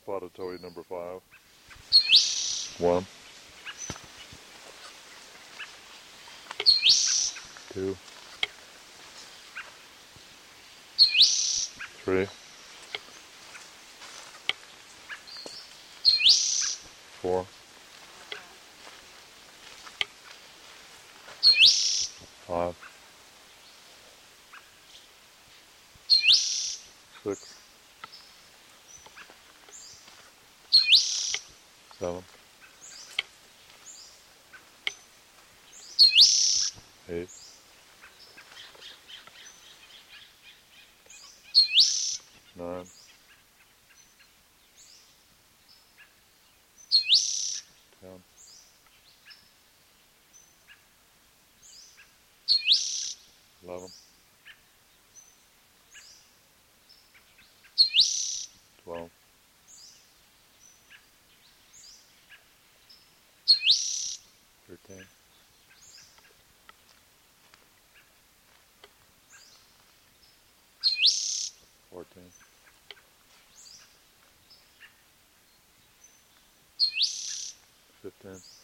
Spotted toady number 5. 1, 2, 3, 4, 5, 6, 7, 8, 9, 10, 11, 12, 13, 14, 15,